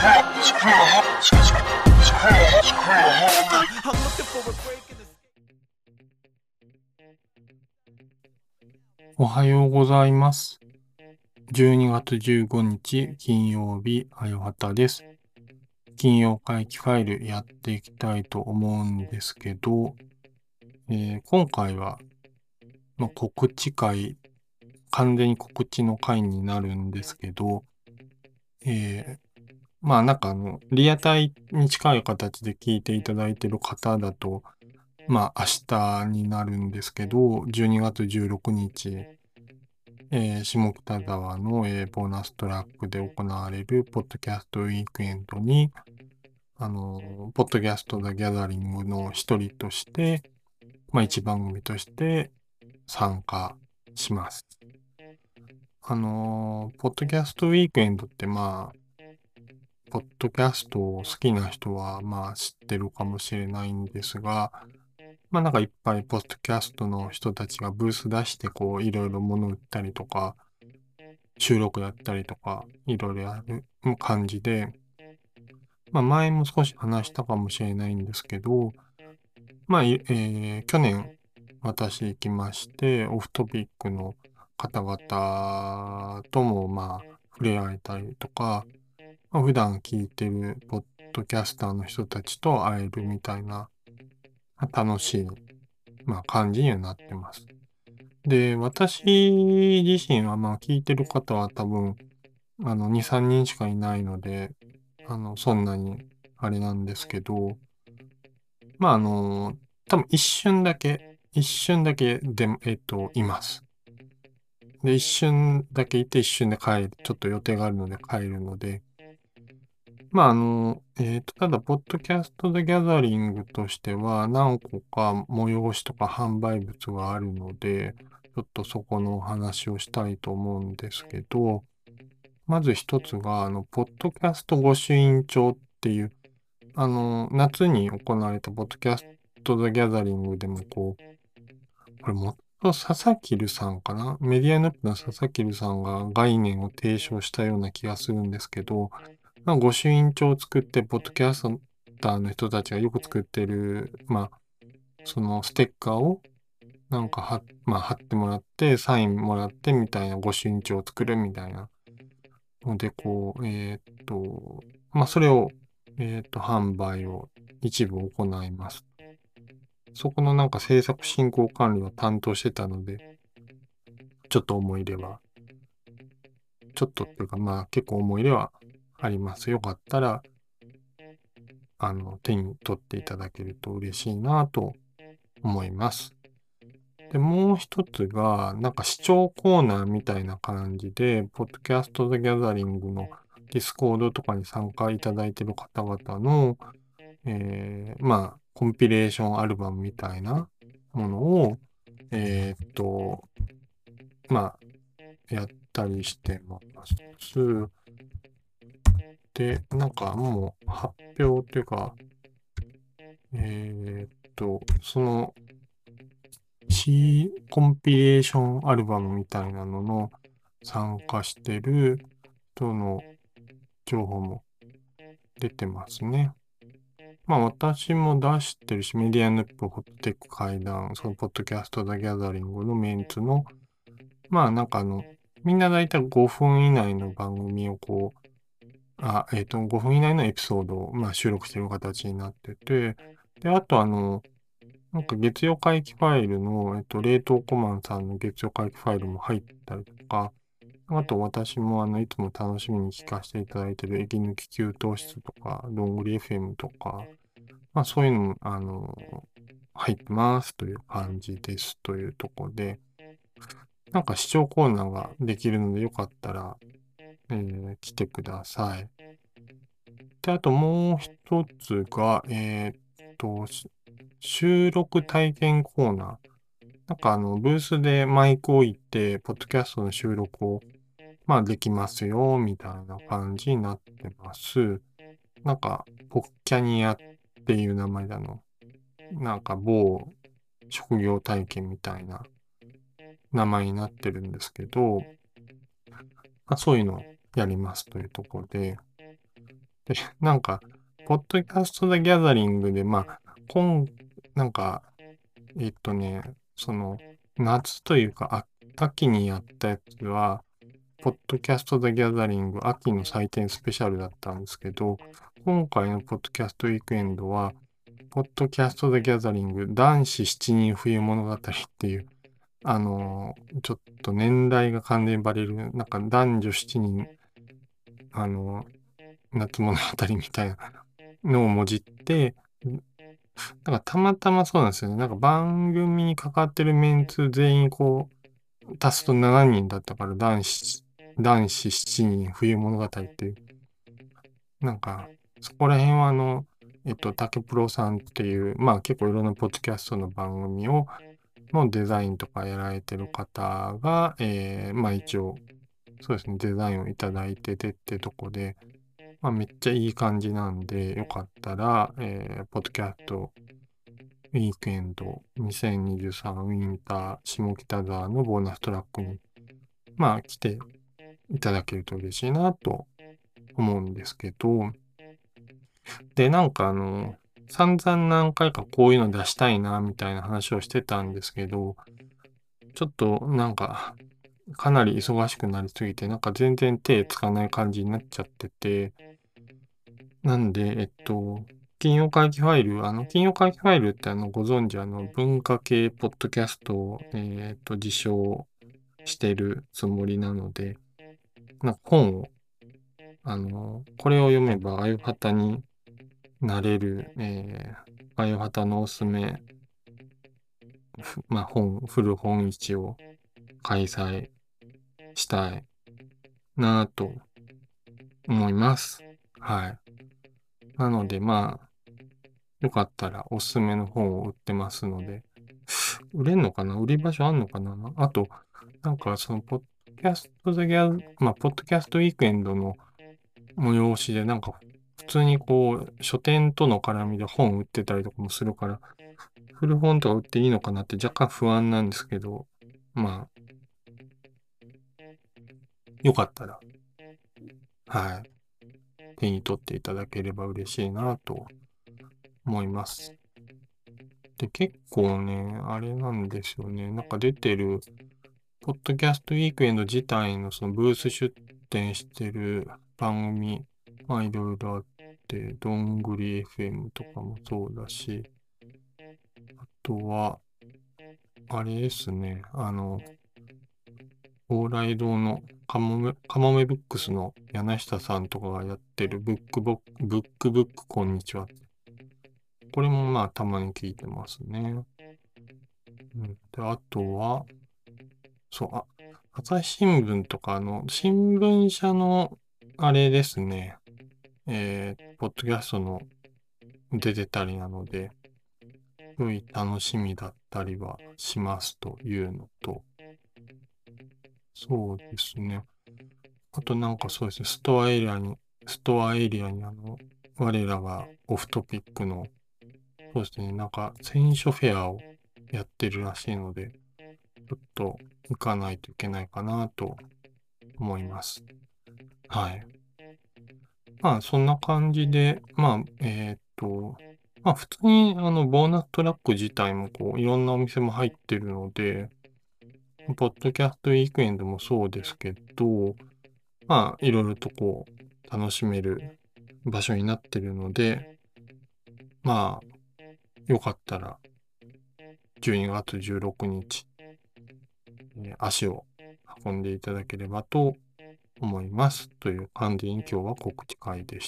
おはようございます。12月15日金曜日、あよはたです。金曜会期ファイルやっていきたいと思うんですけど、今回は、告知会、完全に告知の会になるんですけど、リアタイに近い形で聞いていただいている方だと、明日になるんですけど、12月16日、下北沢の、ボーナストラックで行われるポッドキャストウィークエンドに、ポッドキャストザ・ギャザリングの一人として、一番組として参加します。ポッドキャストウィークエンドって、ポッドキャストを好きな人は、知ってるかもしれないんですが、いっぱいポッドキャストの人たちがブース出して、いろいろ物売ったりとか、収録やったりとか、いろいろやる感じで、前も少し話したかもしれないんですけど、去年私行きまして、オフトピックの方々とも、触れ合えたりとか、普段聞いてるポッドキャスターの人たちと会えるみたいな、楽しい、感じにはなってます。で、私自身は、聞いてる方は多分、2、3人しかいないので、そんなに、あれなんですけど、多分一瞬だけで、います。で、一瞬だけいて一瞬で帰る。ちょっと予定があるので帰るので、ただ、ポッドキャストでギャザリングとしては、何個か催しとか販売物があるので、ちょっとそこのお話をしたいと思うんですけど、まず一つが、ポッドキャスト御朱印帳っていう、夏に行われたポッドキャストザ・ギャザリングでもこれもっと佐々木留さんかな、メディアヌップの佐々木留さんが概念を提唱したような気がするんですけど、御朱印帳を作って、ポッドキャスターの人たちがよく作ってる、そのステッカーを貼ってもらって、サインもらってみたいな御朱印帳を作るみたいなので、それを、販売を一部行います。そこの制作進行管理を担当してたので、ちょっと思い入れは、ちょっとっていうか結構思い入れはあります。よかったら、手に取っていただけると嬉しいなと思います。で、もう一つが、視聴コーナーみたいな感じで、ポッドキャストザギャザリングのディスコードとかに参加いただいている方々の、コンピレーションアルバムみたいなものを、えーっと、まやったりしてます。で、もう発表というか、そのコンピレーションアルバムみたいなのの参加してる人の情報も出てますね。私も出してるし、メディアヌップ、ホットテック会談、そのポッドキャストザギャザリングのメンツの、みんなだいたい5分以内の番組を5分以内のエピソードを、収録してる形になってて、で、あと月曜回帰ファイルの、冷凍コマンさんの月曜回帰ファイルも入ったりとか、あと私もいつも楽しみに聞かせていただいている息抜き給湯室とか、どんぐり FM とか、そういうのも、入ってますという感じですというところで、視聴コーナーができるのでよかったら、来てください。で、あともう一つが、収録体験コーナー。ブースでマイクを置いて、ポッドキャストの収録を、できますよ、みたいな感じになってます。ポッキャニアっていう名前だの。某職業体験みたいな名前になってるんですけど、そういうのをやりますというところで、 で、なんか、ポッドキャスト・ザ・ギャザリングで、まあ、なんか、その、夏というか、秋にやったやつは、ポッドキャスト・ザ・ギャザリング、秋の祭典スペシャルだったんですけど、今回のポッドキャストウィークエンドは、ポッドキャスト・ザ・ギャザリング、男子7人冬物語っていう、ちょっと年代が完全にバレる、なんか男女7人、あの夏物語みたいなのをもじって、なんかたまたまそうなんですよね。なんか番組にかかってるメンツ全員こう、足すと7人だったから男子7人冬物語っていう、なんか、そこら辺は竹プロさんっていう、まあ結構いろんなポッドキャストの番組のデザインとかやられてる方が、まあ一応、そうですね、デザインをいただいててってとこで、まあめっちゃいい感じなんで、よかったら、ポッドキャストウィークエンド2023ウィンター下北沢のボーナストラックに、まあ来ていただけると嬉しいなと思うんですけど、で、なんか散々何回かこういうの出したいな、みたいな話をしてたんですけど、ちょっとなんか、かなり忙しくなりすぎて、なんか全然手つかない感じになっちゃってて、なんで、金曜会議ファイル、金曜会議ファイルってご存知文化系ポッドキャストを、自称してるつもりなので、なんか本を、これを読めばあゆはたになれる、あゆはたのおすすめ、まあ古本市を開催したいなと思います。はい。なので、まあ、よかったらおすすめの本を売ってますので、売れんのかな売り場所あんのかなあと、なんかその、ポッドキャストザギャ、まあ、ポッドキャストウィークエンドの催しで、なんか、普通にこう、書店との絡みで本売ってたりとかもするから、古本とか売っていいのかなって若干不安なんですけど、まあ、よかったら、はい、手に取っていただければ嬉しいなと思います。で、結構ね、あれなんですよね。なんか出てる、ポッドキャストウィークエンド自体のそのブース出展してる番組、まあいろいろあって、どんぐり FM とかもそうだし、あとは、あれですね、蓬莱堂のカモメブックスの柳下さんとかがやってるブックこんにちは。これもまあたまに聞いてますね。うん、で、あとは、そう、朝日新聞とか、新聞社の、あれですね、ポッドキャストの出てたりなので、良い楽しみだったりはしますというのと、そうですね。あとなんかそうですね、ストアエリアに我らがオフトピックの、そうですね、なんか選書フェアをやってるらしいので、ちょっと行かないといけないかなと思います。はい。まあ、そんな感じで、まあ、まあ、普通に、ボーナストラック自体も、こう、いろんなお店も入ってるので、ポッドキャストウィークエンドもそうですけど、まあ、いろいろとこう、楽しめる場所になってるので、まあ、よかったら、12月16日、足を運んでいただければと思います。という感じに今日は告知会でした。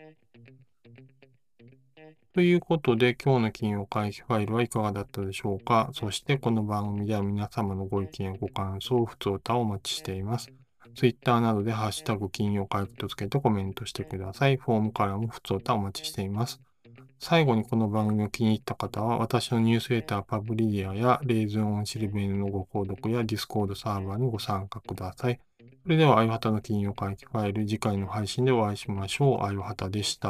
ということで、今日の金曜会議ファイルはいかがだったでしょうか。そしてこの番組では皆様のご意見やご感想、ふつおたをお待ちしています。Twitter などでハッシュタグ金曜会議とつけてコメントしてください。フォームからもふつおたお待ちしています。最後にこの番組を気に入った方は、私のニュースレターパブリディアやレイズンオンシルベーヌのご購読やディスコードサーバーにご参加ください。それでは、あゆはたの金曜会議ファイル、次回の配信でお会いしましょう。あゆはたでした。